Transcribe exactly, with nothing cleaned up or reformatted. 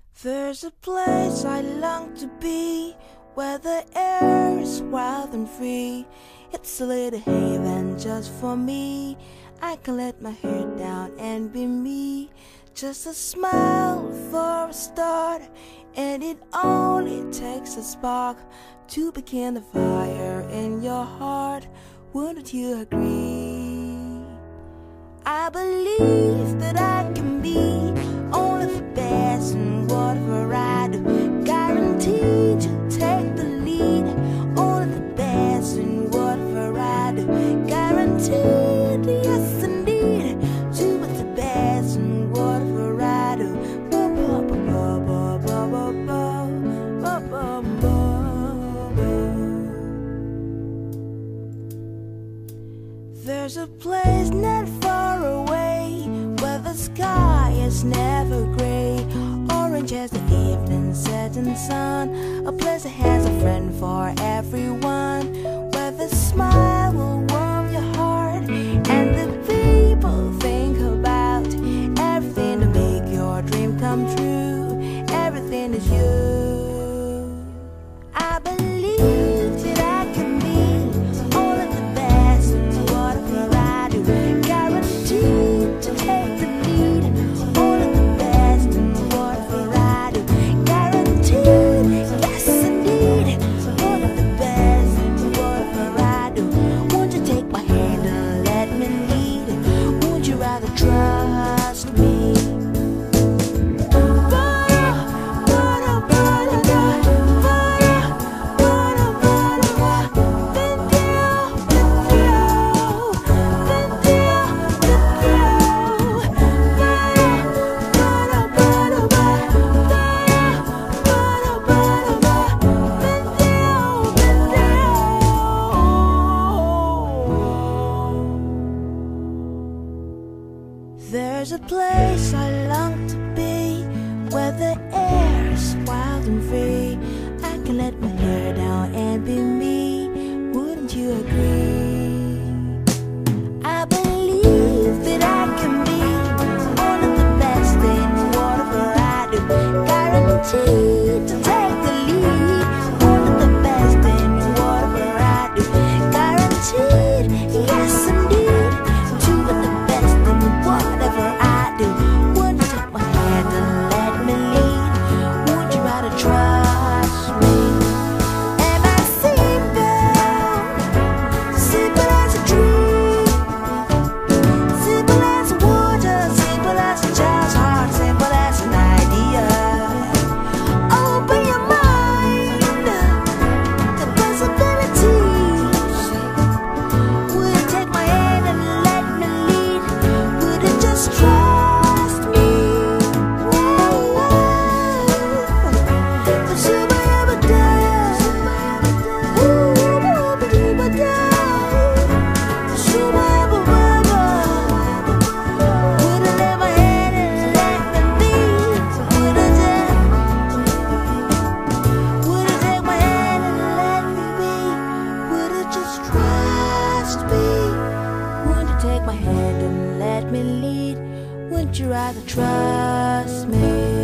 There's a place I long to be, where the air is wild and free. It's a little haven just for me. I can let my hair down and be me. Just a smile for a start, and it only takes a spark to begin the fire in your heart. Wouldn't you agree? I believe that I can be only the best in whatever I do. Guaranteed to take the lead. Only the best in whatever I do. Guaranteed, yes indeed, to be the best in whatever I do. There's a place not far away, where the sky is never gray, orange as the evening setting sun. A place that has a friend for everyone, where the smile will warm your heart, and the people think about everything to make your dream come true. Everything is you. I believe that I can be only the best in whatever I do. Guaranteed to take the lead. Only the best in whatever I do. Guaranteed, yes indeed, only the best in whatever I do. Won't you take my hand and let me lead? Would you rather trust me? There's a place I long to be, where the air is wild and free. I can let my hair down and be me. Wouldn't you agree? I believe that I can be only the best in whatever I do. Guaranteed to take the lead. Only the best in whatever I do. Guaranteed, yes indeed, to be the best in whatever I do. Would you take my hand and let me lead? Would you rather trust me? Am I simple? Simple as a dream. Simple as water. Simple as a child's heart. Simple as an idea. Open your mind to possibilities. Would you take my hand and let me lead? Would you just trust me? Take my hand and let me lead. Would you rather trust me?